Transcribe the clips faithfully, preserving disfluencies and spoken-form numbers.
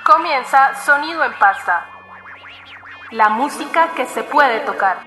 Comienza Sonido en Pasta, la música que se puede tocar.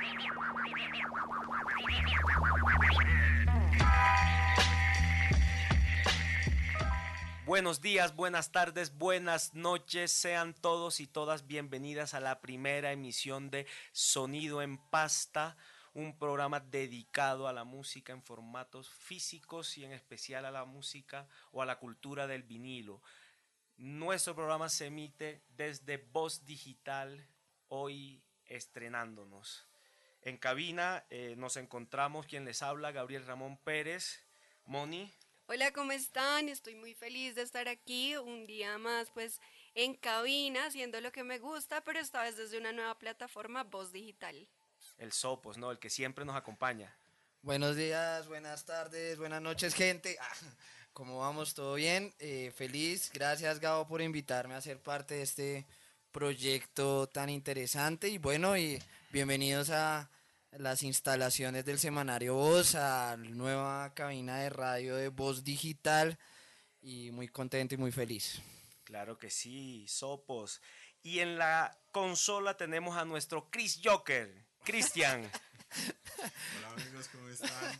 Buenos días, buenas tardes, buenas noches, sean todos y todas bienvenidas a la primera emisión de Sonido en Pasta, un programa dedicado a la música en formatos físicos y en especial a la música o a la cultura del vinilo. Nuestro programa se emite desde Voz Digital, hoy estrenándonos. En cabina eh, nos encontramos quien les habla, Gabriel Ramón Pérez. Moni. Hola, ¿cómo están? Estoy muy feliz de estar aquí un día más, pues, en cabina, haciendo lo que me gusta, pero esta vez desde una nueva plataforma, Voz Digital. El Sopos, ¿no? El que siempre nos acompaña. Buenos días, buenas tardes, buenas noches, gente. ¿Cómo vamos? ¿Todo bien? Eh, feliz. Gracias, Gabo, por invitarme a ser parte de este proyecto tan interesante. Y bueno, y bienvenidos a las instalaciones del semanario Voz, a la nueva cabina de radio de Voz Digital, y muy contento y muy feliz. Claro que sí, Sopos. Y en la consola tenemos a nuestro Chris Joker, Cristian. Hola amigos, ¿cómo están?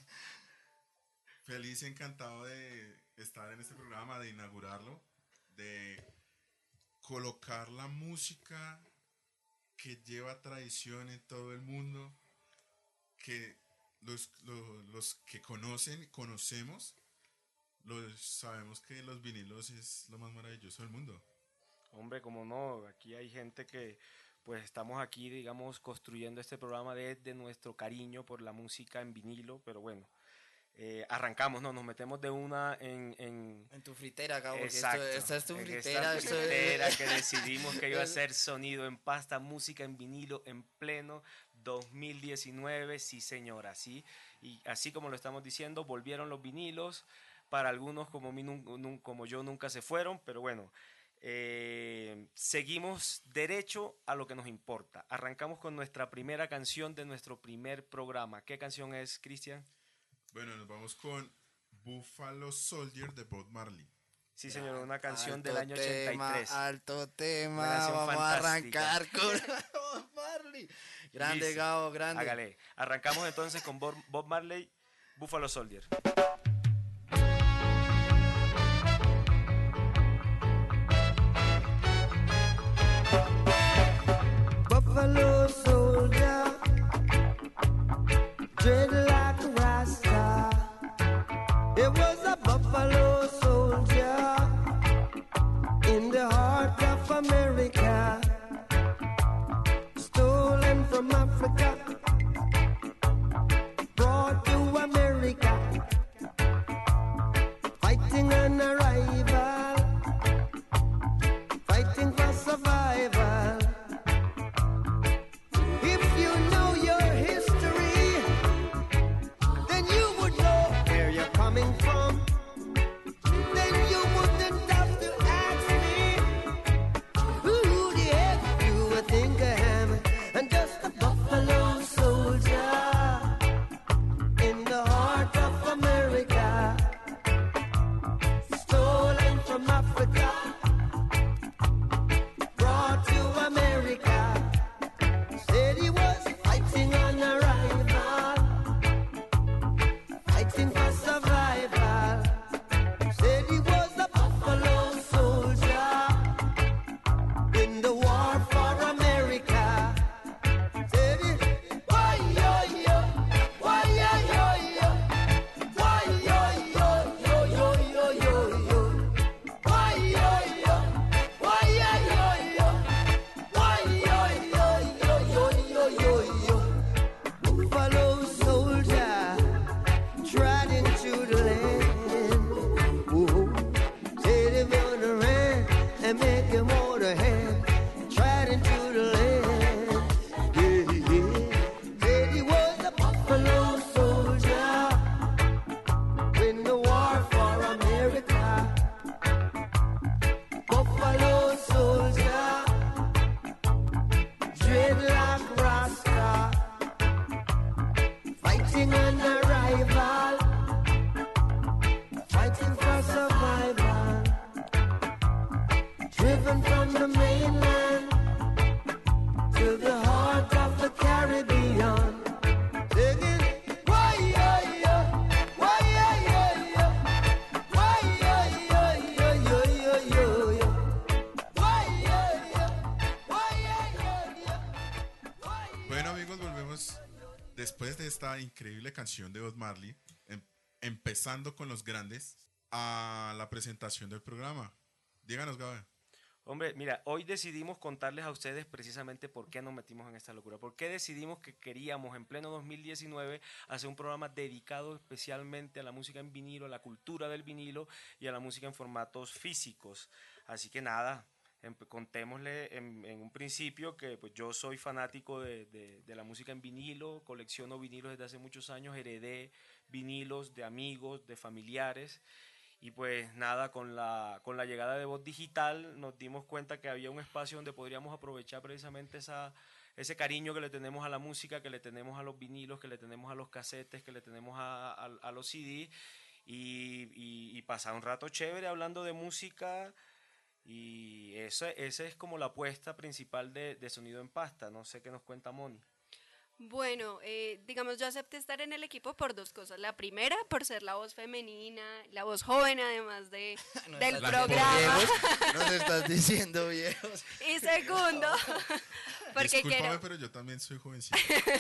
Feliz y encantado de estar en este programa, de inaugurarlo, de colocar la música que lleva tradición en todo el mundo, que los, los, los que conocen, conocemos, los, sabemos que los vinilos es lo más maravilloso del mundo. Hombre, como no, aquí hay gente que pues estamos aquí, digamos, construyendo este programa desde nuestro cariño por la música en vinilo, pero bueno, eh, arrancamos, no, nos metemos de una en... En, en tu fritera, Gabo, porque exacto, esto, esta es tu en fritera. Esta fritera que decidimos que iba a ser Sonido en Pasta, música en vinilo en pleno dos mil diecinueve, sí señora, sí, y así como lo estamos diciendo, volvieron los vinilos, para algunos como, mí, como yo nunca se fueron, pero bueno, eh, seguimos derecho a lo que nos importa. Arrancamos con nuestra primera canción de nuestro primer programa. ¿Qué canción es, Cristian? Bueno, nos vamos con Buffalo Soldier de Bob Marley. Sí, señor, una canción alto del año tema, ochenta y tres. Alto tema, vamos fantástica. a arrancar con Bob Marley. Grande, Listo. Gabo, grande. Hágale. Arrancamos entonces con Bob Marley, Buffalo Soldier. Buffalo soldier, dread like a rasta. It was a buffalo soldier in the heart of America, stolen from Africa, brought to America, fighting an arrival, fighting for survival. If you know your history, then you would know where you're coming from. Then you wouldn't have to ask me who the heck you would think I am. I'm just a buffalo soldier in the heart of America, stolen from Africa, brought to America. Said he was fighting on arrival, fighting for survival. Said he was a buffalo soldier in the war for America. Said he, why yo yo, why yo yo yo, why yo yo yo yo yo yo yo, why yo yo, why yo yo yo, why yo yo yo yo yo yo yo. Buffalo soldier tried into the land. Whoa. Said he gonna run and make him hold a hand. Tried into the land. Yeah, yeah. Said he was a buffalo soldier in the war for America. Buffalo soldier, dreadlock rasta, fighting an arrival, fighting for survival, driven from the mainland to the heart of the Caribbean. Singing, why, yeah, yeah, why, yeah, yeah, yeah, why, yeah, yeah, yeah, yeah, yeah, yeah, yeah. Why, yeah, yeah, why, yeah, yeah, yeah, why, yeah. Bueno, amigos, volvemos después de esta increíble canción de Bob Marley, em- empezando con los grandes, a la presentación del programa. Díganos, Gabe. Hombre, mira, hoy decidimos contarles a ustedes precisamente por qué nos metimos en esta locura, por qué decidimos que queríamos en pleno dos mil diecinueve hacer un programa dedicado especialmente a la música en vinilo, a la cultura del vinilo y a la música en formatos físicos. Así que nada, em- contémosle en, en un principio que pues, yo soy fanático de, de- de la música en vinilo, colecciono vinilos desde hace muchos años, heredé vinilos de amigos, de familiares. Y pues nada, con la, con la llegada de Voz Digital nos dimos cuenta que había un espacio donde podríamos aprovechar precisamente esa, ese cariño que le tenemos a la música, que le tenemos a los vinilos, que le tenemos a los casetes, que le tenemos a, a, a los C D y, y, y pasar un rato chévere hablando de música. Y eso, esa es como la apuesta principal de, de Sonido en Pasta. No sé qué nos cuenta Moni. Bueno, eh, digamos, yo acepté estar en el equipo por dos cosas. La primera, por ser la voz femenina, la voz joven, además de, Nos del estás programa. diciendo viejos, nos estás diciendo viejos. Y segundo, porque Discúlpame, quiero, pero yo también soy jovencito.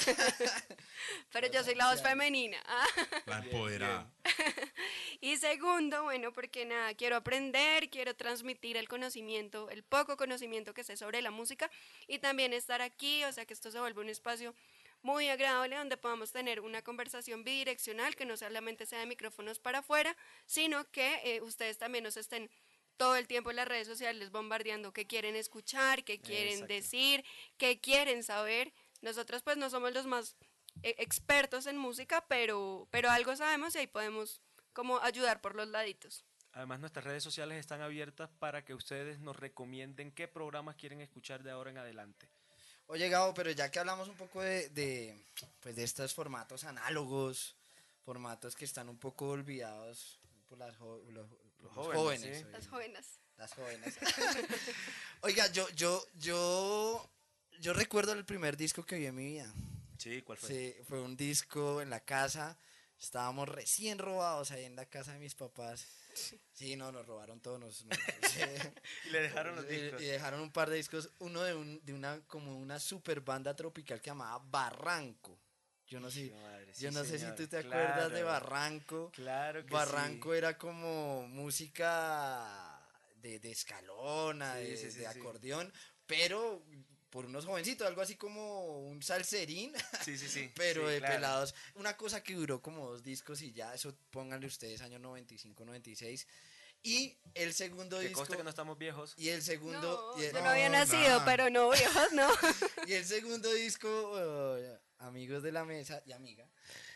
pero yo soy la voz femenina. ah. La empoderada. Y segundo, bueno, porque nada, quiero aprender, quiero transmitir el conocimiento, el poco conocimiento que sé sobre la música y también estar aquí, o sea, que esto se vuelve un espacio muy agradable donde podamos tener una conversación bidireccional, que no solamente sea de micrófonos para afuera, sino que eh, ustedes también nos estén todo el tiempo en las redes sociales bombardeando qué quieren escuchar, qué quieren Exacto. decir, qué quieren saber. Nosotros pues no somos los más eh, expertos en música, pero, pero algo sabemos y ahí podemos como ayudar por los laditos. Además, nuestras redes sociales están abiertas para que ustedes nos recomienden qué programas quieren escuchar de ahora en adelante. Oye, Gabo, pero ya que hablamos un poco de, de, pues de estos formatos análogos, formatos que están un poco olvidados por las jo- los, los jóvenes, jóvenes, ¿sí? oye, Las jóvenes. las jóvenes. Oiga, yo, yo, yo, yo recuerdo el primer disco que vi en mi vida. Sí, ¿cuál fue? Sí, fue un disco en la casa. Estábamos recién robados ahí en la casa de mis papás. Sí, no, nos robaron todos. Nos, nos- sí. Y le dejaron los Y- discos. Y dejaron un par de discos. Uno de, un, de una como una super banda tropical que llamaba Barranco. Yo no sé, Hijo de madre, yo sí, no sé si señor. tú te acuerdas de Claro. Barranco. Claro que Barranco sí. era como música de, de escalona, Sí, de, sí, sí, de sí. acordeón, pero por unos jovencitos, algo así como un salserín, Sí, sí, sí. pero sí, de claro. pelados. Una cosa que duró como dos discos y ya, eso pónganle ustedes año noventa y cinco, noventa y seis. Y el segundo Que disco... conste que no estamos viejos. Y el segundo... No, y, el, yo no había No, nacido, nada. pero no, viejos, no. y el segundo disco, oh, amigos de la mesa y amiga,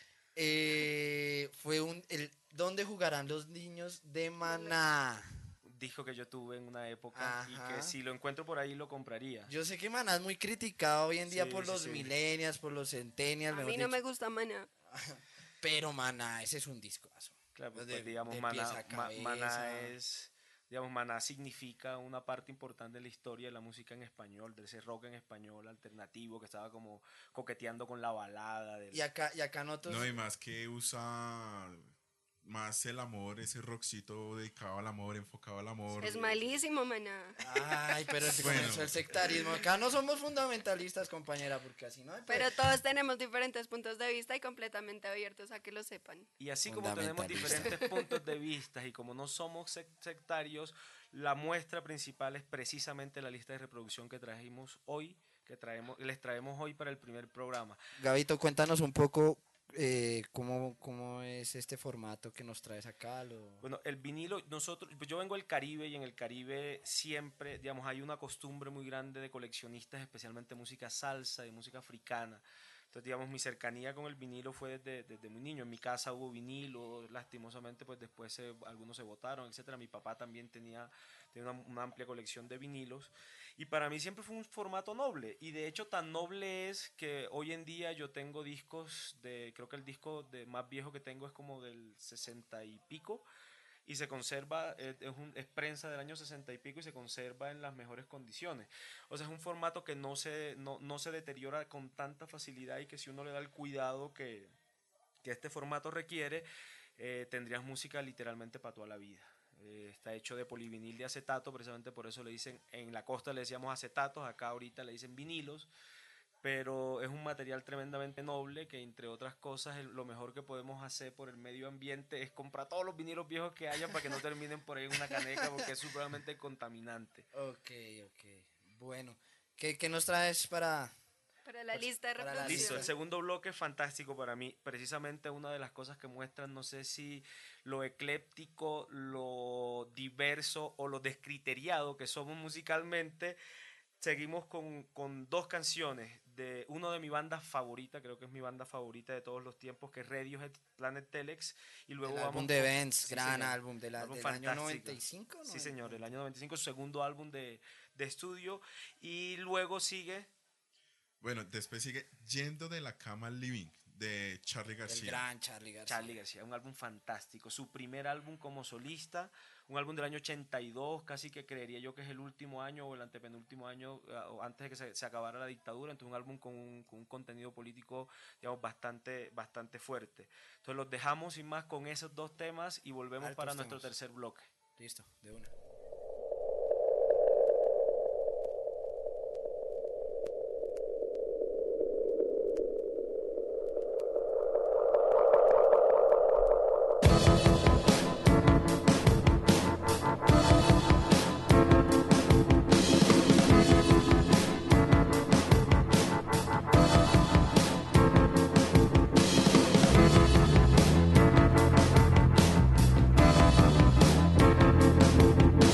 eh, fue un... El, ¿Dónde jugarán los niños de Maná? Disco que yo tuve en una época y Ajá. que si lo encuentro por ahí lo compraría. Yo sé que Maná es muy criticado hoy en día Sí, por sí, los sí. millennials, por los centennials, A mejor mí no dicho. me gusta Maná. Pero Maná, ese es un discazo. Claro, pues, De- pues, digamos, de Maná, pies a Ma- Maná cabeza. es, digamos, Maná significa una parte importante de la historia de la música en español, de ese rock en español alternativo que estaba como coqueteando con la balada. Del... Y acá, y acá nosotros... No, y más que usa más el amor, ese rockcito dedicado al amor, enfocado al amor. Es malísimo, Maná. Ay, pero es Bueno. comenzó el sectarismo. Acá no somos fundamentalistas, compañera, porque así no hay... Pero todos tenemos diferentes puntos de vista y completamente abiertos a que lo sepan. Y así como tenemos Fundamentalista. diferentes puntos de vista y como no somos sec- sectarios, la muestra principal es precisamente la lista de reproducción que trajimos hoy, que traemos, les traemos hoy para el primer programa. Gabito, cuéntanos un poco eh, cómo, cómo es este formato que nos traes acá. Lo... Bueno, el vinilo, nosotros, pues yo vengo del Caribe y en el Caribe siempre, digamos, hay una costumbre muy grande de coleccionistas, especialmente música salsa y música africana. Entonces, digamos, mi cercanía con el vinilo fue desde, desde muy niño. En mi casa hubo vinilo, lastimosamente, pues después se- algunos se botaron, etcétera. Mi papá también tenía, tenía una, una amplia colección de vinilos. Y para mí siempre fue un formato noble. Y de hecho, tan noble es que hoy en día yo tengo discos de, creo que el disco de más viejo que tengo es como del sesenta y pico. y se conserva, es, es, un, es prensa del año sesenta y pico y se conserva en las mejores condiciones. O sea, es un formato que no se, no, no se deteriora con tanta facilidad y que si uno le da el cuidado que, que este formato requiere, eh, tendrías música literalmente para toda la vida. Eh, está hecho de polivinil de acetato, precisamente por eso le dicen, en la costa le decíamos acetatos, acá ahorita le dicen vinilos, pero es un material tremendamente noble que, entre otras cosas, el, lo mejor que podemos hacer por el medio ambiente es comprar todos los vinilos viejos que haya para que no terminen por ahí en una caneca, porque es supremamente contaminante. Ok, ok. Bueno, ¿qué, qué nos traes para...? Para la Pues, lista de para la reproducción. Listo, el segundo bloque es fantástico para mí. Precisamente una de las cosas que muestran, no sé si lo ecléptico, lo diverso o lo descriteriado que somos musicalmente. Seguimos con, con dos canciones de uno de mi banda favorita, creo que es mi banda favorita de todos los tiempos, que es Radiohead, Planet Telex, y luego El vamos álbum de con- Vents, sí, gran señor. álbum de la- Álbum del año fantástico. noventa y cinco, Sí, ¿no? señor, el año noventa y cinco, su segundo álbum de, de estudio, y luego sigue Bueno, después sigue Yendo de la cama al living, de Charly El García. gran Charly García. Charly García, un álbum fantástico, su primer álbum como solista, un álbum del año ochenta y dos, casi que creería yo que es el último año o el antepenúltimo año, eh, o antes de que se, se acabara la dictadura, entonces un álbum con un, con un contenido político, digamos, bastante, bastante fuerte. Entonces los dejamos sin más con esos dos temas y volvemos Altos para nuestro temas. tercer bloque. Listo, de una. Thank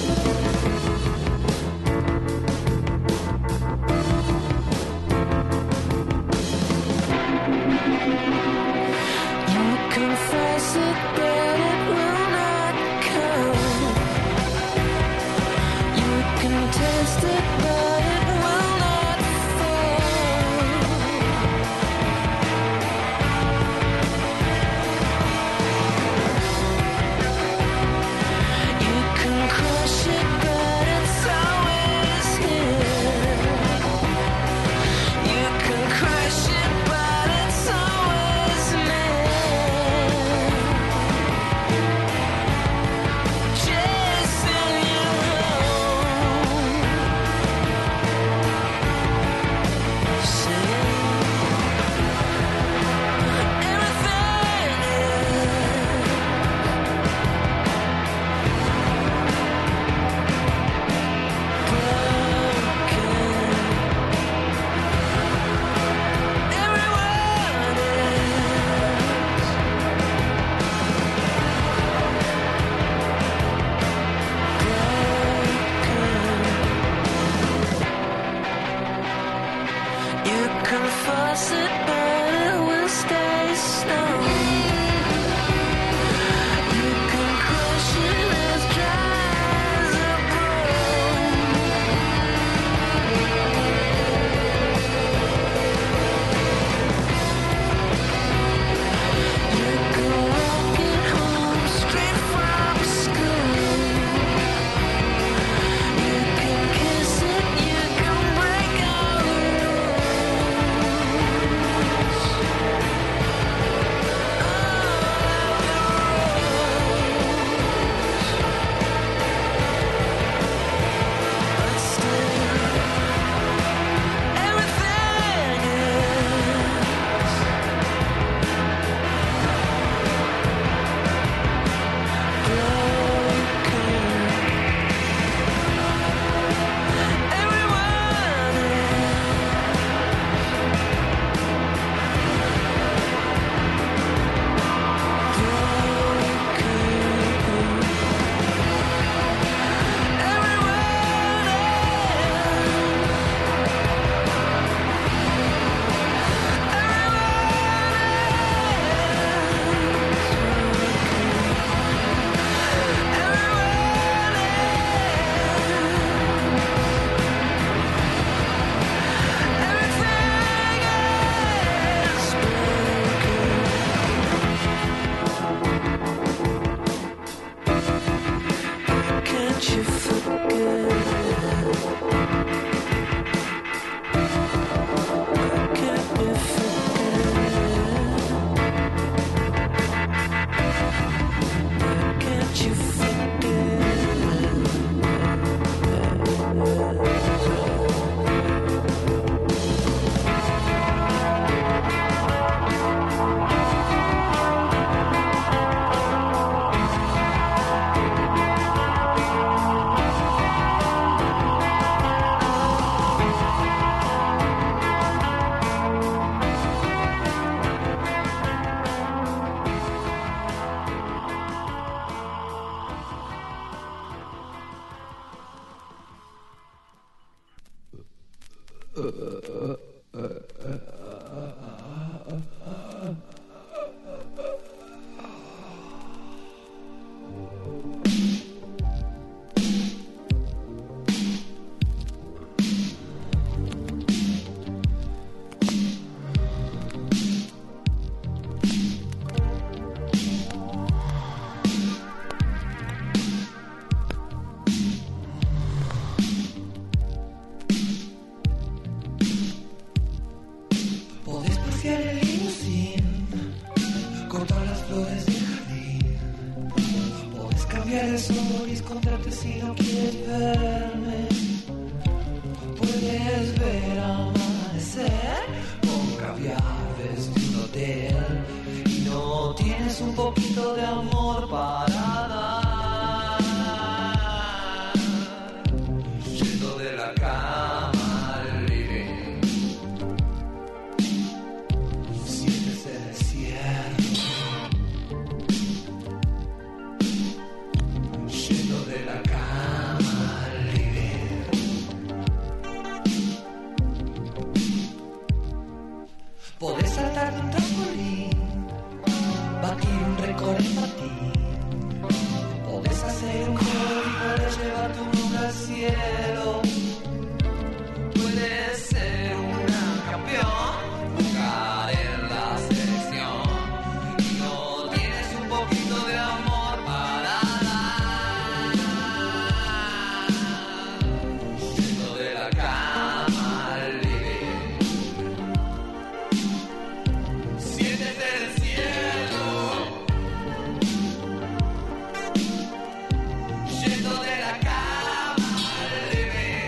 Yendo de la cama al living.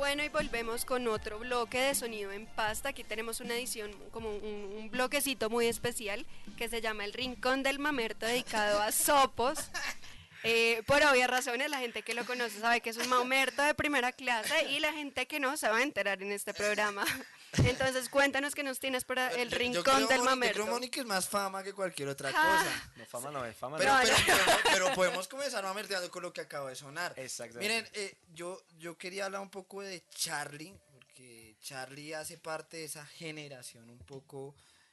Bueno, y volvemos con otro bloque de Sonido en Pasta. Aquí tenemos una edición, como un, un bloquecito muy especial que se llama El Rincón del Mamerto, dedicado a sopos. Eh, por obvias razones, la gente que lo conoce sabe que es un mamerto de primera clase y la gente que no se va a enterar en este programa. Entonces, cuéntanos qué nos tienes para El Yo- yo Rincón creo, del Moni- Yo Mamerto. creo, Moni, que es más fama que cualquier otra Ah. cosa. No, fama no es, fama Pero, no. No, pero, no. pero- pero podemos comenzar mamerteando con lo que acaba de sonar. Exactamente. Miren, eh, yo, yo quería hablar un poco de Charly, porque Charly hace parte de esa generación un poco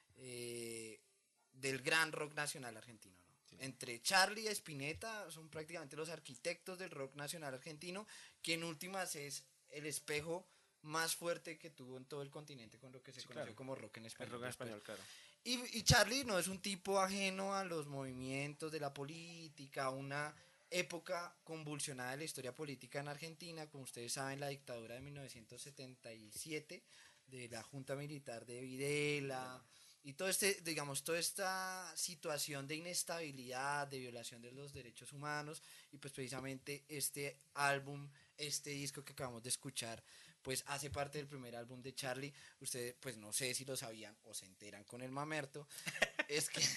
eh, del gran rock nacional argentino, ¿no? Entre Charly y Spinetta son prácticamente los arquitectos del rock nacional argentino, que en últimas es el espejo más fuerte que tuvo en todo el continente con lo que se Sí, conoció claro. como rock en El español. rock en después. español, claro. Y, y Charly no es un tipo ajeno a los movimientos de la política, una época convulsionada de la historia política en Argentina, como ustedes saben, la dictadura de mil novecientos setenta y siete, de la junta militar de Videla, y todo este, digamos, toda esta situación de inestabilidad, de violación de los derechos humanos, y pues precisamente este álbum, este disco que acabamos de escuchar, pues hace parte del primer álbum de Charly. Ustedes, pues no sé si lo sabían o se enteran con el mamerto. Es que,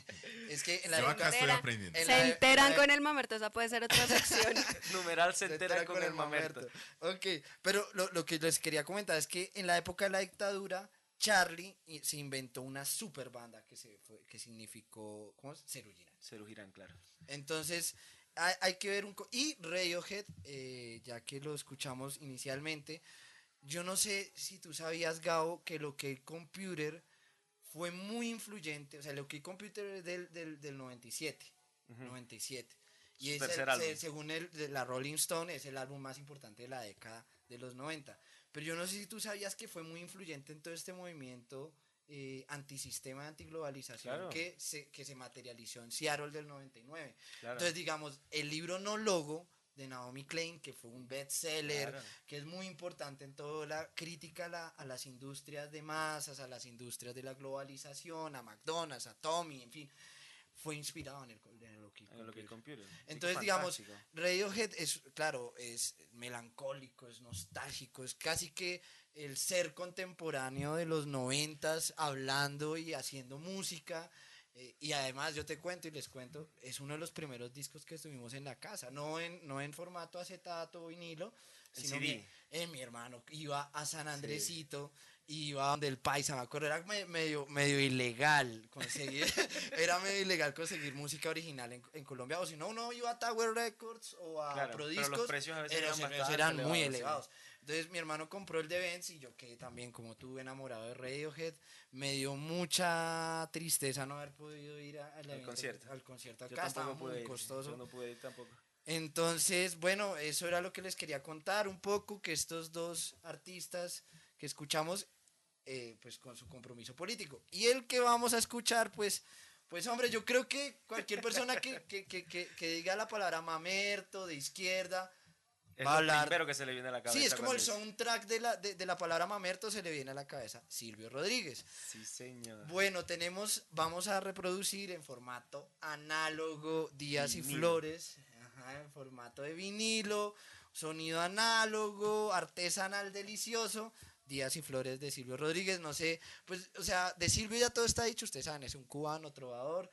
es que en la Yo acá época... estoy entera. aprendiendo. en Se la- enteran en la- con el mamerto, esa puede ser otra sección. Numeral se se entera entera con el mamerto. Ok, pero lo, lo que les quería comentar es que en la época de la dictadura, Charly i- se inventó una super banda que, se fue, que significó, ¿cómo es? Cero Girán. Cero Girán, claro. Entonces, hay, hay que ver un... co- Y Radiohead, eh, ya que lo escuchamos inicialmente, yo no sé si tú sabías, Gabo, que el OK Computer fue muy influyente. O sea, el OK Computer es del, del, del noventa y siete. Ujú. noventa y siete. Y Su es tercer el- álbum. se- según el, de la Rolling Stone, es el álbum más importante de la década de los noventa. Pero yo no sé si tú sabías que fue muy influyente en todo este movimiento eh, antisistema, antiglobalización, Claro. que, se, que se materializó en Seattle del noventa y nueve. Claro. Entonces, digamos, el libro No Logo de Naomi Klein, que fue un bestseller, Claro. que es muy importante en toda la crítica a, la- a las industrias de masas, a las industrias de la globalización, a McDonald's, a Tommy, en fin, fue inspirado en el, en el OK En lo que Computer. computer. Entonces, Tipo digamos, fantástico. Radiohead es, claro, es melancólico, es nostálgico, es casi que el ser contemporáneo de los noventas hablando y haciendo música. eh, y además, yo te cuento y les cuento, es uno de los primeros discos que estuvimos en la casa, no en, no en formato acetato o vinilo, En sino C D. que eh, mi hermano iba a San Andresito, iba donde el paisa, me acuerdo, era me- medio, medio ilegal conseguir, era medio ilegal conseguir música original en, en Colombia, o si no, uno iba a Tower Records o a Claro, pero Prodiscos, los precios a veces pero eran los precios bastante eran muy elevados, sí. elevados. Entonces mi hermano compró el de Benz y yo quedé también, como tú, enamorado de Radiohead. Me dio mucha tristeza no haber podido ir a- al, evento- concierto. al concierto Yo acá, estaba tampoco pude muy ir. costoso. Yo no pude ir tampoco. Entonces, bueno, eso era lo que les quería contar un poco, que estos dos artistas que escuchamos, eh, pues con su compromiso político. Y el que vamos a escuchar, pues, pues hombre, yo creo que cualquier persona que, que, que, que, que diga la palabra mamerto, de izquierda, Es va a lo hablar... primero que se le viene a la cabeza. Sí, es como el cuando dice- soundtrack de la, de, de la palabra mamerto, se le viene a la cabeza Silvio Rodríguez. Sí, señor. Bueno, tenemos, vamos a reproducir en formato análogo Días y Vinilo. Flores, ajá, en formato de vinilo, sonido análogo, artesanal delicioso, Días y Flores de Silvio Rodríguez. No sé, pues, o sea, de Silvio ya todo está dicho, ustedes saben, es un cubano, trovador,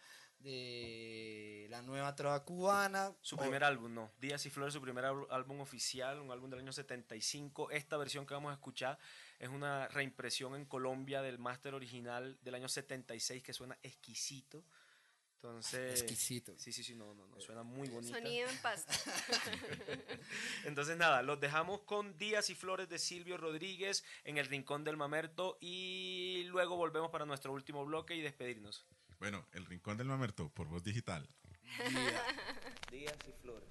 de la nueva trova cubana. Su o- primer álbum, no. Días y Flores, su primer al- álbum oficial, un álbum del año setenta y cinco. Esta versión que vamos a escuchar es una reimpresión en Colombia del máster original del año setenta y seis que suena exquisito. Entonces, Exquisito. Sí, sí, sí, no, no, no, suena muy bonita. Sonido en pasta. Entonces, nada, los dejamos con Días y Flores de Silvio Rodríguez en el Rincón del Mamerto y luego volvemos para nuestro último bloque y despedirnos. Bueno, El Rincón del Mamerto, por Voz Digital. Días y Flores.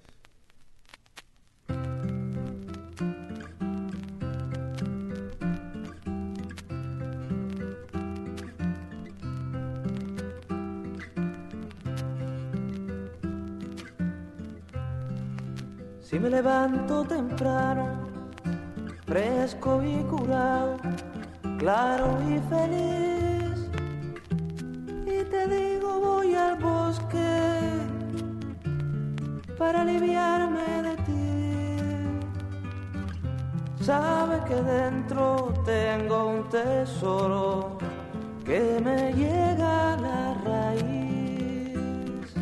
Si me levanto temprano, fresco y curado, claro y feliz, y te digo voy al bosque para aliviarme de ti. sabe que dentro tengo un tesoro que me llega a la raíz.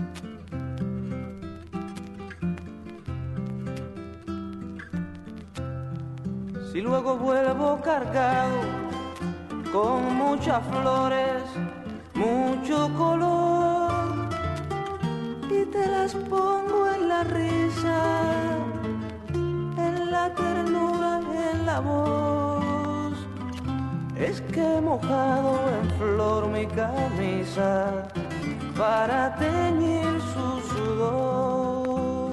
Si luego vuelvo cargado con muchas flores, mucho color, y te las pongo en la risa, en la ternura, en la voz, es que he mojado en flor mi camisa para teñir su sudor.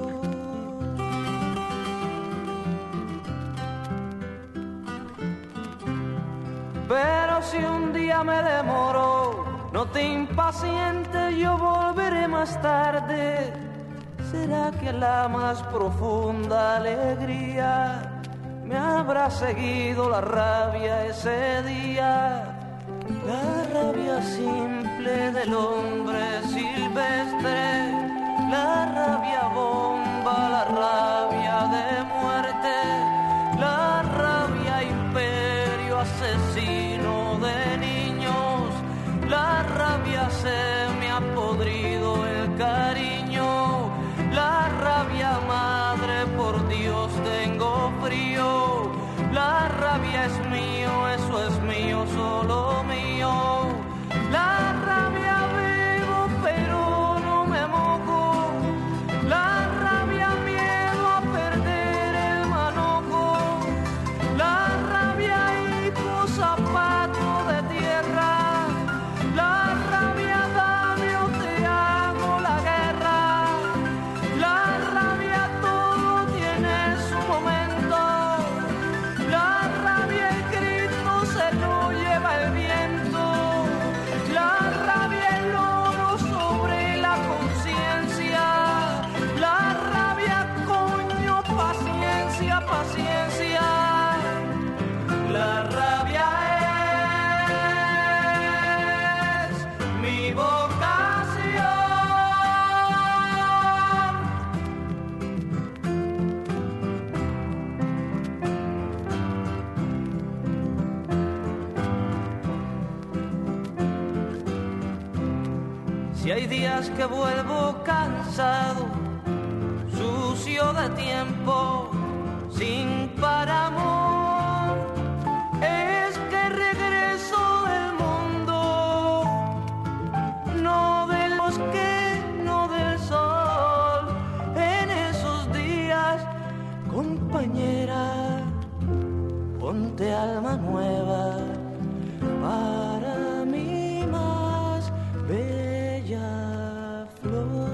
Pero si un día me demoro, no te impacientes, yo volveré más tarde. ¿Será que la más profunda alegría me habrá seguido la rabia ese día? La rabia simple del hombre silvestre, la rabia bomba, la rabia de muerte, la rabia imperio asesino de niños, la rabia se me ha podrido el cariño, la rabia madre, por Dios tengo frío, la rabia es mío, eso es mío, solo mío, la rabia vivo pero no me mojo, la rabia miedo a perder el manojo, la rabia hijo zapato de tierra, la rabia dame o te hago la guerra, la rabia todo tiene su momento, la rabia el grito se lo lleva el viento, la rabia el oro sobre la conciencia, la rabia coño, paciencia, paciencia, la rabia es mi vocación. Si hay días que vuelvo cansado, sucio de tiempo, sin par amor, es que regreso del mundo, no del bosque, no del sol. En esos días, compañera, ponte alma nueva para mi más bella flor.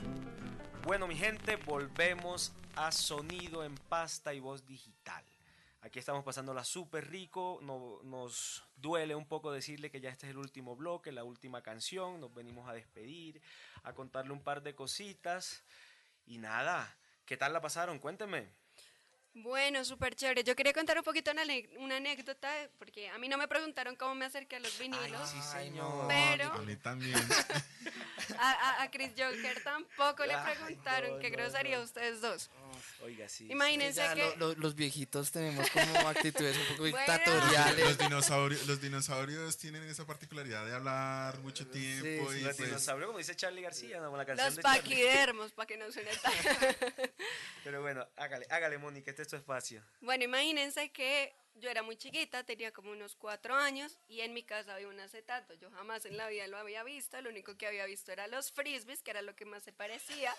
Bueno, mi gente, volvemos a Sonido en Pasta y Voz Digital. Aquí estamos pasándola súper rico, no, nos duele un poco decirle que ya este es el último bloque, la última canción, nos venimos a despedir, a contarle un par de cositas y nada, ¿qué tal la pasaron? Cuéntenme. Bueno, súper chévere. Yo quería contar un poquito una, ane- una anécdota, porque a mí no me preguntaron cómo me acerqué a los vinilos. sí, Ay, señor. no, Pero- A mí también. A, a, a Chris Joker tampoco le Ay, preguntaron. no, Qué no, grosería no. ustedes dos. Oiga, sí. Que Imagínense ya que... lo- lo- los viejitos tenemos como actitudes un poco Bueno. dictatoriales. Los dinosaurios, los dinosaurios tienen esa particularidad de hablar mucho tiempo sí, y Los pues, dinosaurios, como dice Charlie García, ¿no? Con la canción Los de Charlie. paquidermos, para que no suene tan... Pero bueno, hágale, hágale, Mónica, este es tu espacio. Bueno, imagínense que yo era muy chiquita, tenía como unos cuatro años y en mi casa había un acetato. Yo jamás en la vida lo había visto, lo único que había visto era los frisbees, que era lo que más se parecía.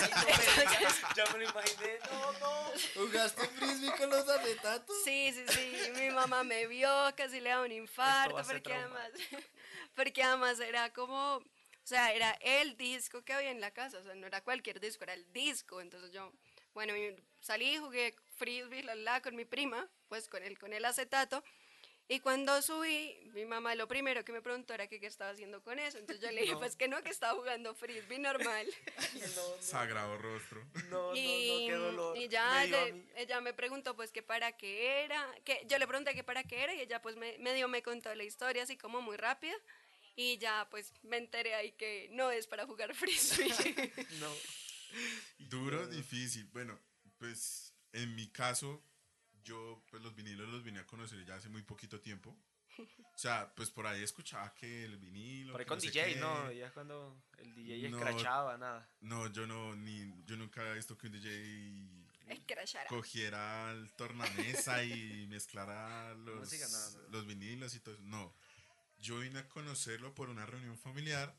Ya me lo imaginé. No, no. ¿Jugaste frisbee con los acetatos? Sí, sí, sí, mi mamá me vio, casi le da un Esto va infarto, a ser porque además, porque además era como, o sea, era el disco que había en la casa, o sea, no era cualquier disco, era el disco. Entonces yo, bueno, y salí, jugué frisbee, la, la, con mi prima, pues con el, con el acetato. Y cuando subí, mi mamá lo primero que me preguntó era que qué estaba haciendo con eso. Entonces yo le dije, pues que no, que estaba jugando frisbee normal. sagrado rostro. No, y, no, no, qué dolor. y ya Me dio a le- mí. ella me preguntó pues que para qué era, que yo le pregunté que para qué era y ella pues me, medio me contó la historia así como muy rápida. Y ya pues me enteré ahí que no es para jugar frisbee. No. Duro, difícil. Bueno, pues en mi caso, yo pues los vinilos los vine a conocer ya hace muy poquito tiempo. O sea, pues por ahí escuchaba que el vinilo. Por ahí que con no sé D J, qué. ¿no? Ya es cuando el D J No. escrachaba, nada. No, yo no, ni, yo nunca había visto que un D J Es crashara. cogiera el tornamesa y mezclara los, Música, no, no. los vinilos y todo eso. No, yo vine a conocerlo por una reunión familiar.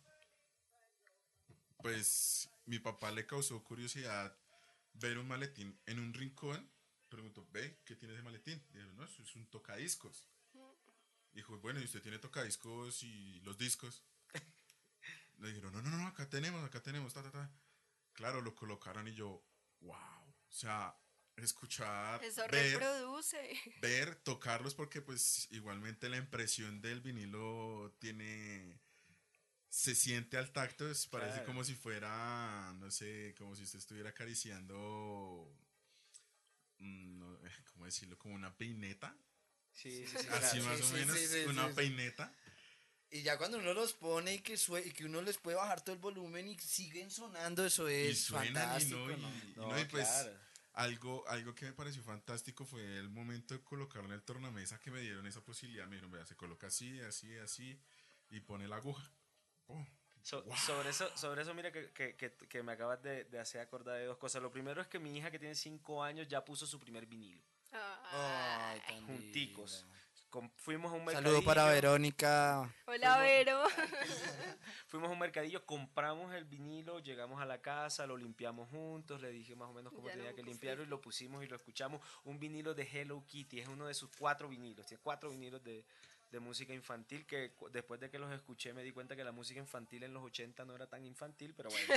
Pues mi papá le causó curiosidad ver un maletín en un rincón. Preguntó, ve, ¿qué tiene ese maletín? Dijeron, no, eso es un tocadiscos. Dijo, bueno, ¿y usted tiene tocadiscos y los discos? Le dijeron, no, no, no, acá tenemos, acá tenemos, ta, ta, ta. Claro, lo colocaron y yo, wow. O sea, escuchar, Eso ver, reproduce. ver, tocarlos, porque pues igualmente la impresión del vinilo tiene, se siente al tacto, es, parece Claro. como si fuera, no sé, como si usted estuviera acariciando, mm, no, ¿cómo decirlo? Como una peineta, Sí, sí, sí. así claro. más Sí, o sí, menos, sí, sí, una sí. peineta. Y ya cuando uno los pone y que, sue- y que uno les puede bajar todo el volumen y siguen sonando, eso Y es suenan y fantástico, no, y, ¿no? y No, no, y pues claro. algo, algo que me pareció fantástico fue el momento de colocarlo en el tornamesa, que me dieron esa posibilidad. Me dijeron, vea, se coloca así, así, así, y pone la aguja. Oh, So- wow. sobre, eso, sobre eso, mira que, que, que, que me acabas de, de hacer acordar de dos cosas. Lo primero es que mi hija, que tiene cinco años, ya puso su primer vinilo. Ah. Ay, tan Junticos. linda. Com- fuimos a un Saludo mercadillo. para Verónica. Hola, Vero. Fuimos a un mercadillo, compramos el vinilo, llegamos a la casa, lo limpiamos juntos, le dije más o menos cómo Ya tenía no que busco limpiarlo y lo pusimos y lo escuchamos. Un vinilo de Hello Kitty, es uno de sus cuatro vinilos, tiene cuatro vinilos de, de música infantil que cu- después de que los escuché me di cuenta que la música infantil en los ochenta no era tan infantil, pero bueno.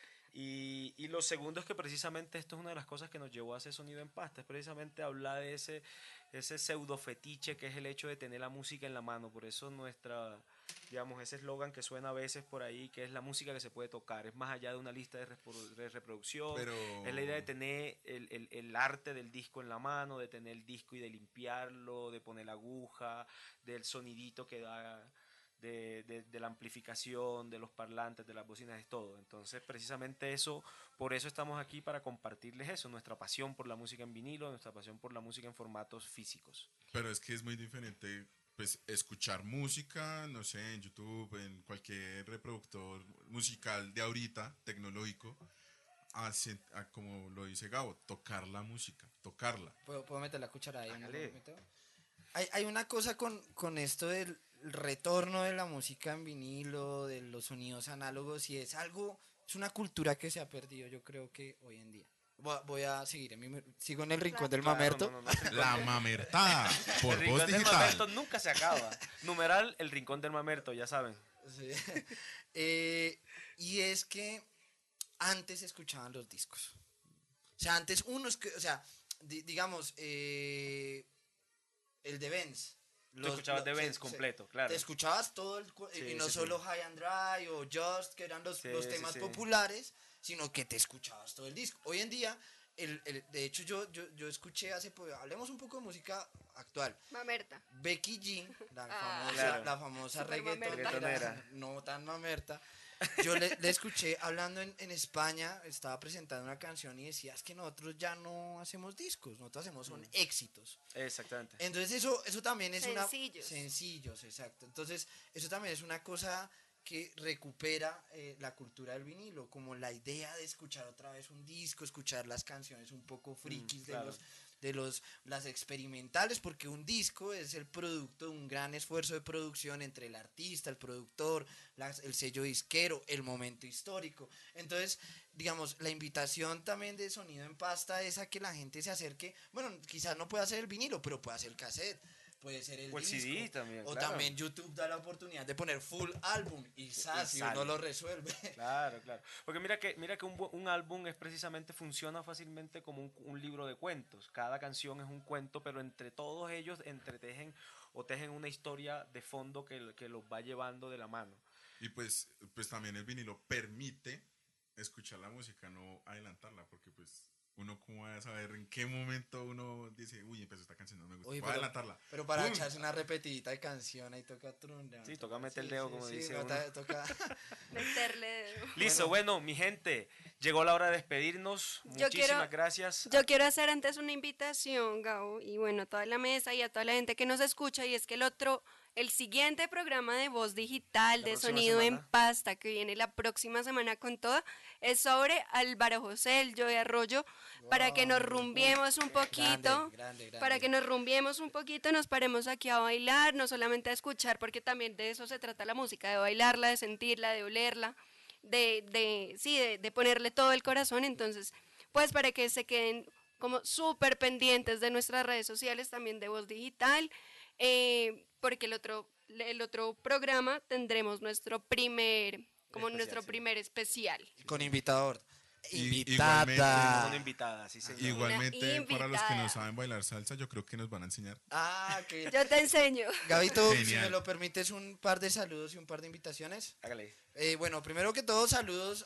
Y, y lo segundo es que precisamente esto es una de las cosas que nos llevó a hacer Sonido en Pasta, es precisamente hablar de ese, ese pseudo fetiche que es el hecho de tener la música en la mano. Por eso nuestra, digamos, ese eslogan que suena a veces por ahí, que es la música que se puede tocar, es más allá de una lista de, reprodu- de reproducción, Pero- es la idea de tener el, el- el arte del disco en la mano, de tener el disco y de limpiarlo, de poner la aguja, del sonidito que da, de, de- de la amplificación, de los parlantes, de las bocinas, es todo. Entonces, precisamente eso, por eso estamos aquí, para compartirles eso, nuestra pasión por la música en vinilo, nuestra pasión por la música en formatos físicos. Pero es que es muy diferente, pues, escuchar música, no sé, en YouTube, en cualquier reproductor musical de ahorita, tecnológico, a, sen- a, como lo dice Gabo, tocar la música, tocarla. ¿Puedo, puedo meter la cuchara ahí? ¿No Hágale. lo meto? Hay, hay una cosa con, con esto del retorno de la música en vinilo, de los sonidos análogos, y es algo, es una cultura que se ha perdido, yo creo que hoy en día. Voy a, voy a seguir, en mi, sigo en el rincón del Claro, mamerto. no, no, no. La mamertada, por El voz rincón del digital. mamerto nunca se acaba. Numeral, el rincón del mamerto, ya saben. Sí. Eh, y es que antes escuchaban los discos. O sea, antes unos que, o sea, di- digamos, eh, el de Benz. Tú escuchabas de Benz completo, claro. Te escuchabas todo, el, cu- Sí, y no sí, solo sí. High and Dry o Just, que eran los, Sí, los sí, temas sí. populares, sino que te escuchabas todo el disco. Hoy en día, el, el- de hecho yo, yo, yo escuché hace poco, hablemos un poco de música actual. Mamerta. Becky G, la Ah. famosa, Claro. la famosa Súper reggaetonera, Reggaetonera. no tan mamerta. Yo le, le escuché hablando en, en España, estaba presentando una canción y decía, es que nosotros ya no hacemos discos, nosotros hacemos son Mm. éxitos. Exactamente. Entonces eso, eso también es Sencillos. una... Sencillos, exacto. Entonces eso también es una cosa que recupera eh, la cultura del vinilo, como la idea de escuchar otra vez un disco, escuchar las canciones un poco frikis de claro. los de los las experimentales, porque un disco es el producto de un gran esfuerzo de producción entre el artista, el productor, las- el sello disquero, el momento histórico. Entonces, digamos, la invitación también de Sonido en Pasta es a que la gente se acerque, bueno, quizás no pueda ser el vinilo, pero puede ser el cassette, puede ser el O el disco, C D también, o claro. también YouTube da la oportunidad de poner full álbum y ¡zas! Y uno sale. lo resuelve. Claro, claro. Porque mira que, mira que un, bu- un álbum es precisamente, funciona fácilmente como un, un libro de cuentos. Cada canción es un cuento, pero entre todos ellos entretejen o tejen una historia de fondo que, que los va llevando de la mano. Y pues, pues también el vinilo permite escuchar la música, no adelantarla, porque pues uno cómo va a saber en qué momento uno dice, uy, empezó esta canción, no me gusta, Uy, voy a pero, adelantarla. pero para ¡Pum! echarse una repetidita de canción ahí toca trunda. Sí, toca meter el dedo, como dice toca- uno. toca- Meterle dedo. Listo, bueno, mi gente, llegó la hora de despedirnos. Yo Muchísimas quiero- gracias. Yo quiero hacer antes una invitación, Gabo, y bueno, a toda la mesa y a toda la gente que nos escucha, y es que el otro, el siguiente programa de voz digital, La de próxima sonido en semana. pasta, que viene la próxima semana con toda, es sobre Álvaro José, el Joey Arroyo, para que nos rumbiemos un poquito, grande, grande. para que nos rumbiemos un poquito, nos paremos aquí a bailar, no solamente a escuchar, porque también de eso se trata la música, de bailarla, de sentirla, de olerla, de, de sí, de, de ponerle todo el corazón. Entonces, pues para que se queden como súper pendientes de nuestras redes sociales, también de Voz Digital, eh, porque el otro, el otro programa tendremos nuestro primer, como Especial, nuestro sí. primer especial. Con invitador. Y- Invitada. Una invitada, sí, señor. Igualmente, para los que invitada. no saben bailar salsa, yo creo que nos van a enseñar. Ah, que Yo te enseño. Gabito, si Genial. me lo permites, un par de saludos y un par de invitaciones. Hágale. Eh, bueno, primero que todo, saludos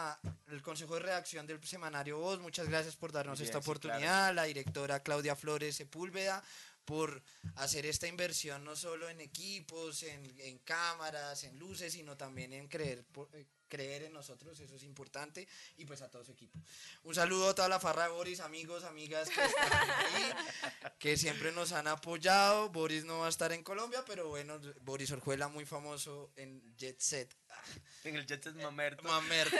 al Consejo de Redacción del Semanario Voz. Muchas gracias por darnos Bien, esta sí, oportunidad. La directora Claudia Flores Sepúlveda por hacer esta inversión no solo en equipos, en, en cámaras, en luces, sino también en creer, por- eh, creer en nosotros, eso es importante, y pues a todo su equipo. Un saludo a toda la farra de Boris, amigos, amigas que están ahí, que siempre nos han apoyado. Boris no va a estar en Colombia, pero bueno, Boris Orjuela, muy famoso en Jet Set. En el Jet Set Mamerto. Mamerto.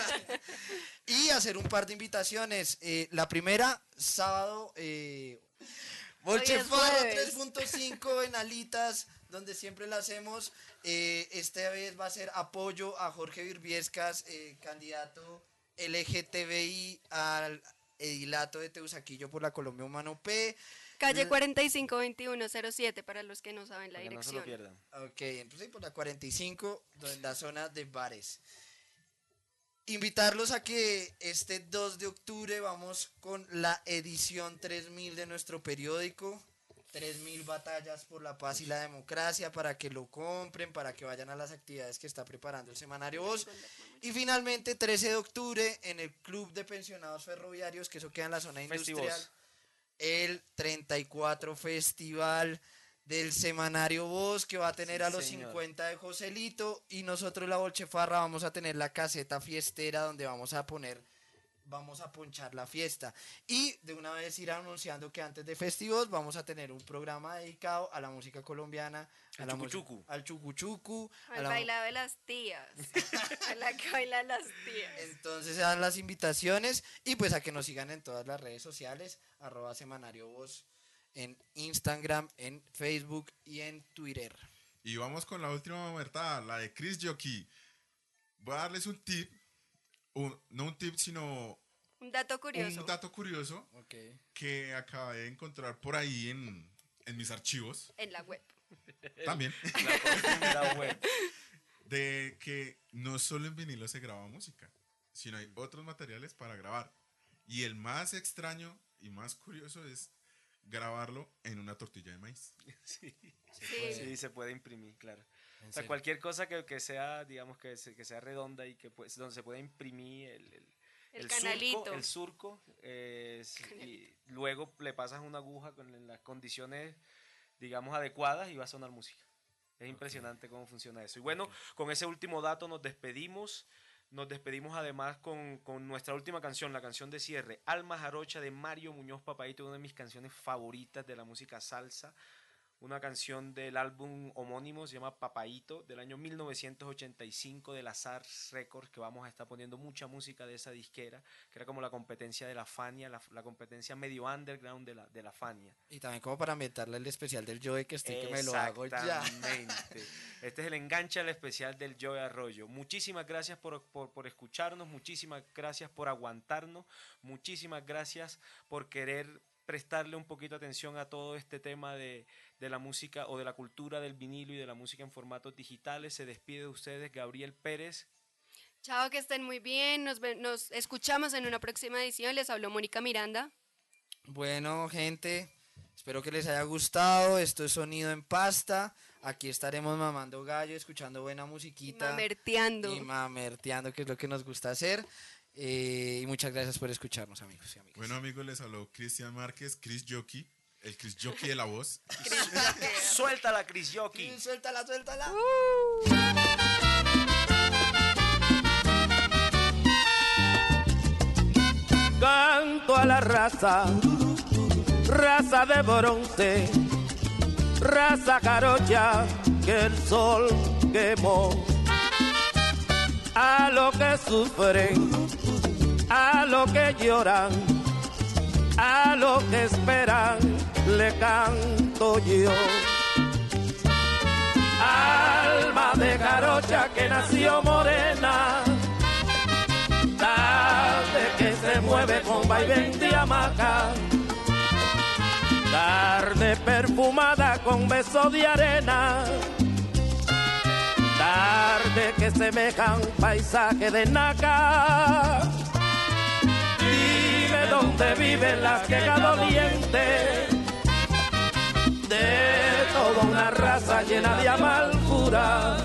Y hacer un par de invitaciones. Eh, la primera, sábado, eh, Bolche Hoy es Farra jueves. tres punto cinco en Alitas, donde siempre la hacemos. Eh, esta vez va a ser apoyo a Jorge Virbiescas, eh, candidato L G T B I al edilato de Teusaquillo por la Colombia Humano P. Calle cuarenta y cinco veintiuno cero siete, para los que no saben la Para que no se lo dirección. pierdan. Ok, entonces por la cuarenta y cinco, en la zona de bares. Invitarlos a que este dos de octubre vamos con la edición tres mil de nuestro periódico. tres mil batallas por la paz y la democracia, para que lo compren, para que vayan a las actividades que está preparando el Semanario Voz. Y finalmente, trece de octubre, en el Club de Pensionados Ferroviarios, que eso queda en la zona industrial, Festivoz. el treinta y cuatro Festival del Semanario Voz, que va a tener Sí, a los señor. cincuenta de Joselito, y nosotros la Bolchefarra vamos a tener la caseta fiestera donde vamos a poner, vamos a ponchar la fiesta. Y de una vez ir anunciando que antes de Festivos vamos a tener un programa dedicado a la música colombiana, a Al la música- chucuchucu. al chucuchucu, a Al la- bailado de las tías. A la que bailan las tías. Entonces se dan las invitaciones y pues a que nos sigan en todas las redes sociales, arroba Semanario Voz, en Instagram, en Facebook y en Twitter. Y vamos con la última mamertada, la de Chris Jockey. Voy a darles un tip, un- no un tip, sino Un dato curioso. un dato curioso Ok. que acabé de encontrar por ahí en, en mis archivos, En la web. también, La web. de que no solo en vinilo se graba música, sino hay otros materiales para grabar. Y el más extraño y más curioso es grabarlo en una tortilla de maíz. Sí, Sí. sí, se puede imprimir, claro. En O sea, serio. cualquier cosa que, que sea, digamos, que, se- que sea redonda y que pues, donde se puede imprimir el, el, El el canalito. surco, el surco eh, es- y luego le pasas una aguja con las condiciones, digamos, adecuadas y va a sonar música. Es impresionante cómo funciona eso. Y bueno, con ese último dato nos despedimos. Nos despedimos además con, con nuestra última canción, la canción de cierre, Alma Jarocha de Mario Muñoz Papaito, una de mis canciones favoritas de la música salsa. Una canción del álbum homónimo, se llama Papaito, del año mil novecientos ochenta y cinco de la Sars Records, que vamos a estar poniendo mucha música de esa disquera, que era como la competencia de la Fania, la, la competencia medio underground de la, de la Fania. Y también como para ambientarle el especial del Joe que estoy que me lo hago ya. Exactamente. Este es el enganche al especial del Joe Arroyo. Muchísimas gracias por, por, por escucharnos, muchísimas gracias por aguantarnos, muchísimas gracias por querer prestarle un poquito de atención a todo este tema de, de la música o de la cultura del vinilo y de la música en formatos digitales. Se despide de ustedes Gabriel Pérez. Chao, que estén muy bien. Nos, ve- nos escuchamos en una próxima edición. Les habló Mónica Miranda. Bueno, gente, espero que les haya gustado. Esto es Sonido en Pasta. Aquí estaremos mamando gallo, escuchando buena musiquita. Mamerteando. Y mamerteando, que es lo que nos gusta hacer. Eh, y muchas gracias por escucharnos, amigos y amigas. Bueno, amigos, les habló Cristian Márquez, Chris Jockey, el Chris Jockey de la voz. Suéltala, Chris Jockey. Sí, suéltala, suéltala. Canto a la raza, raza de bronce, raza jarocha que el sol quemó. A lo que sufren, a lo que lloran, a lo que esperan, le canto yo. Alma de jarocha que nació morena, tarde que se mueve con vaivén de hamaca, carne perfumada con beso de arena, tarde que semejan paisaje de naca. Dime dónde viven las quejas dolientes de toda una raza llena de amargura.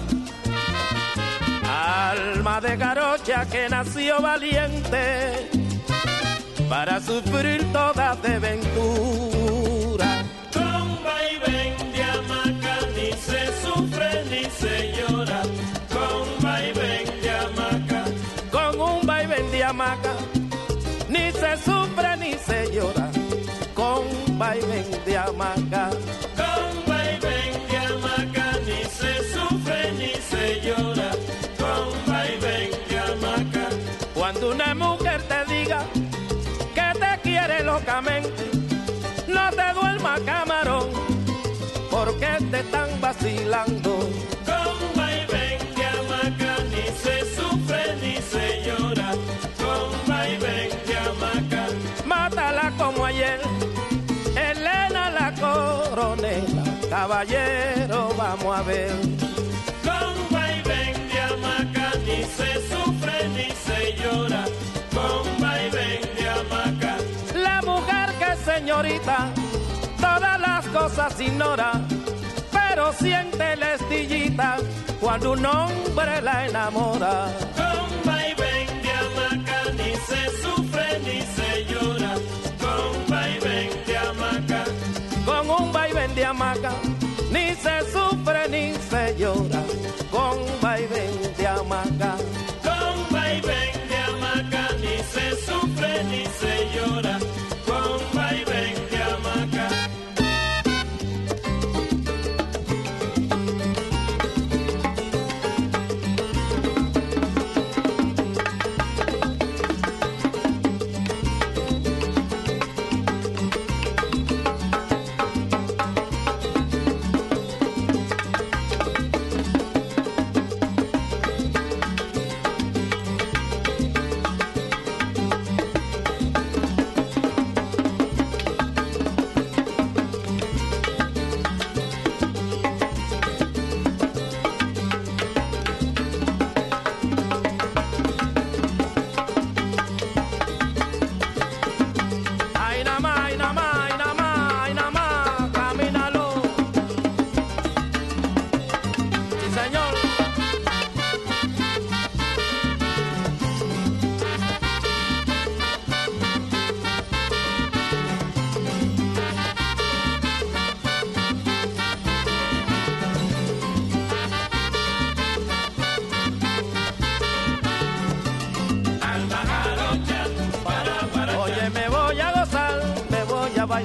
Alma de jarocha que nació valiente para sufrir toda desventura. Con vaivén de hamaca ni se sufre ni se llora. Con vaivén de hamaca. Con un vaivén de hamaca ni se sufre ni se llora. Con vaivén de hamaca. Con vaivén de hamaca ni se sufre ni se llora. Con vaivén de hamaca. Cuando una mujer te diga que te quiere locamente, no te duermas, camarón, porque te están vacilando. Con vaivén de hamaca ni se sufre ni se llora. Con vaivén de hamaca. Mátala como ayer, Elena la coronela. Caballero, vamos a ver. Con vaivén de hamaca ni se sufre ni se llora. Con vaivén de hamaca. La mujer que señorita todas las cosas ignora, pero siente la estillita cuando un hombre la enamora. Con vaivén de hamaca ni se sufre ni se llora. Con vaivén de hamaca. Con un vaivén de hamaca ni se sufre ni se llora. Con vaivén de hamaca. Con vaivén de hamaca ni se sufre ni se llora. Con vaivén de hamaca.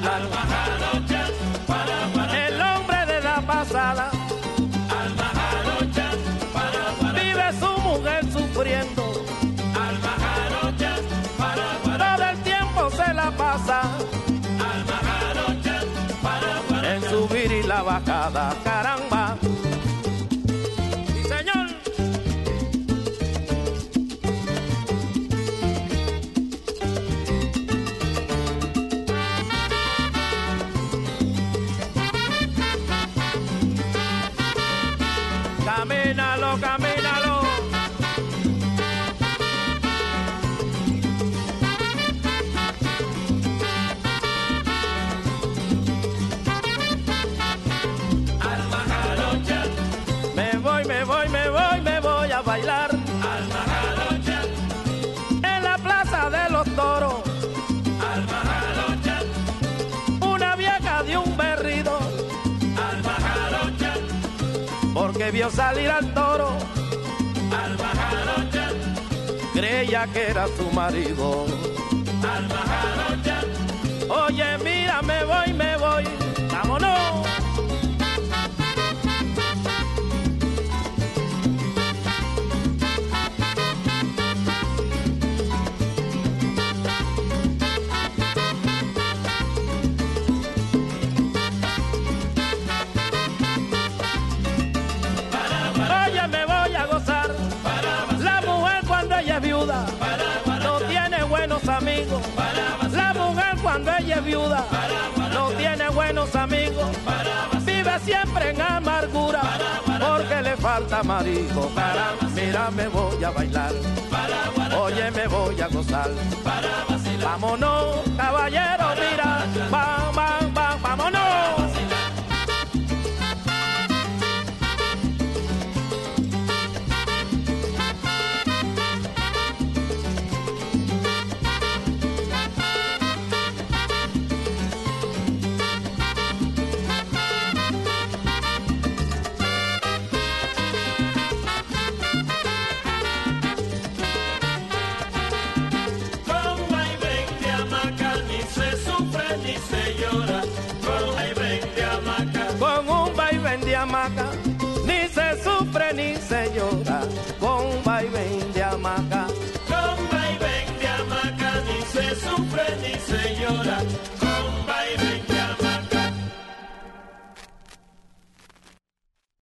bailar. Alma jarocha, para, para. El hombre de la pasada Alma jarocha, para, para. vive su mujer sufriendo. Alma jarocha, para, para. Todo el tiempo se la pasa Alma jarocha, para, para. en subir y la bajada, caramba. Sí, señor. Camínalo, camínalo. Alma jarocha, Me voy, me voy, me voy, me voy a bailar alma jarocha, en la plaza de los toros. alma jarocha, Una vieja de un berrido alma jarocha, porque vio salir al toro. alma jarocha, Creía que era su marido. alma jarocha. Oye, mira, me voy, me voy, vámonos. Oye, me voy a gozar. La mujer cuando ella es viuda no tiene buenos amigos. La mujer cuando ella es viuda no tiene buenos amigos. Vive siempre en amargura porque le falta marido. Caramba, mira, me voy a bailar. Oye, me voy a gozar. Vámonos, caballero, mira. Va, va, va, vámonos. Con vaivén de hamaca ni se sufre ni se llora. Con vaivén de hamaca, Con un vaivén de hamaca